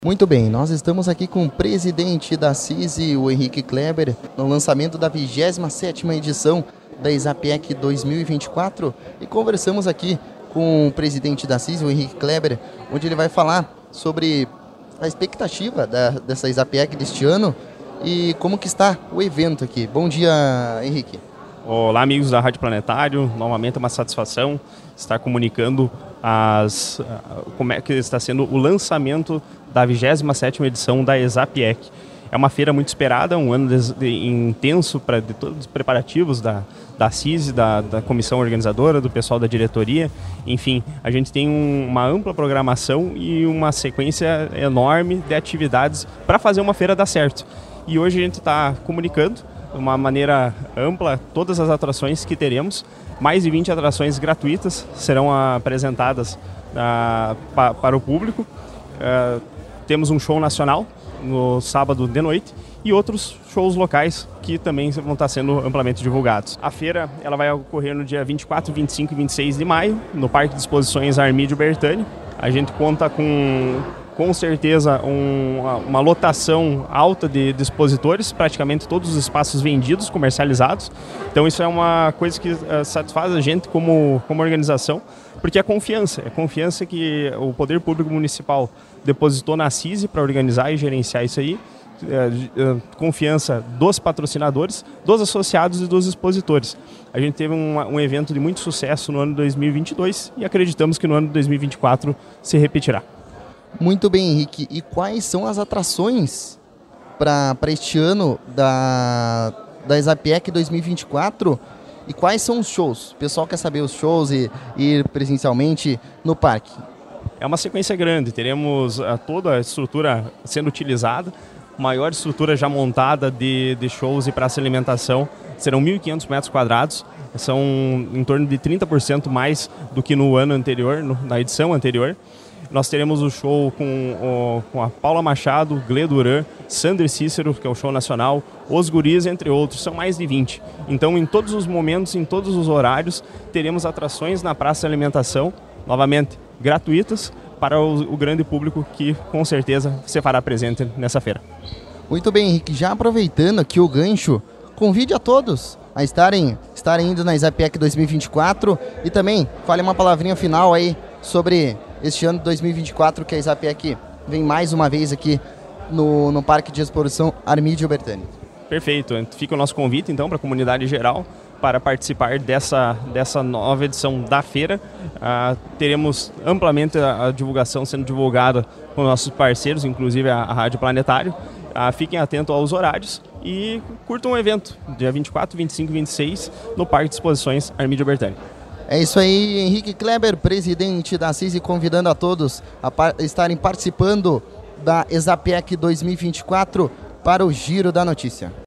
Muito bem, nós estamos aqui com o presidente da CISI, o Henrique Kleber, no lançamento da 27ª edição da ESAPEC 2024 e conversamos aqui com o presidente da CISI, o Henrique Kleber, onde ele vai falar sobre a expectativa dessa ESAPEC deste ano e como que está o evento aqui. Bom dia, Henrique. Olá, amigos da Rádio Planetário, novamente é uma satisfação estar comunicando como é que está sendo o lançamento da 27ª edição da ESAPEC. É uma feira muito esperada, um ano intenso de todos os preparativos da CISI, da comissão organizadora, do pessoal da diretoria. Enfim, a gente tem uma ampla programação e uma sequência enorme de atividades para fazer uma feira dar certo. E hoje a gente está comunicando de uma maneira ampla todas as atrações que teremos. Mais de 20 atrações gratuitas serão apresentadas para o público. Temos um show nacional no sábado de noite e outros shows locais que também vão estar sendo amplamente divulgados. A feira ela vai ocorrer no dia 24, 25 e 26 de maio, no Parque de Exposições Armídio Bertani. A gente conta com certeza uma lotação alta de expositores, praticamente todos os espaços vendidos, comercializados. Então isso é uma coisa que satisfaz a gente como organização, porque é confiança que o Poder Público Municipal depositou na CISI para organizar e gerenciar isso aí, confiança dos patrocinadores, dos associados e dos expositores. A gente teve um evento de muito sucesso no ano de 2022 e acreditamos que no ano de 2024 se repetirá. Muito bem, Henrique. E quais são as atrações para este ano da ESAPEC 2024? E quais são os shows? O pessoal quer saber os shows e ir presencialmente no parque. É uma sequência grande. Teremos toda a estrutura sendo utilizada, maior estrutura já montada de shows e praça de alimentação. Serão 1.500 metros quadrados. São em torno de 30% mais do que no ano anterior, na edição anterior. Nós teremos o show com a Paula Machado, Glê Duran, Sandro Cícero, que é o show nacional, Os Guris, entre outros. São mais de 20. Então, em todos os momentos, em todos os horários, teremos atrações na praça de alimentação, novamente gratuitas, para o grande público que, com certeza, se fará presente nessa feira. Muito bem, Henrique. Já aproveitando aqui o gancho, convide a todos a estarem indo na ESAPEC 2024 e também fale uma palavrinha final aí sobre este ano de 2024, que a ESAPEC vem mais uma vez aqui no Parque de Exposição Armídio Bertani. Perfeito. Fica o nosso convite, então, para a comunidade geral para participar dessa nova edição da feira. Teremos amplamente a divulgação sendo divulgada com nossos parceiros, inclusive a Rádio Planetário. Fiquem atentos aos horários e curtam o evento, dia 24, 25 e 26, no Parque de Exposições Armídio Bertani. É isso aí, Henrique Kleber, presidente da CISI, convidando a todos a estarem participando da ESAPEC 2024 para o Giro da Notícia.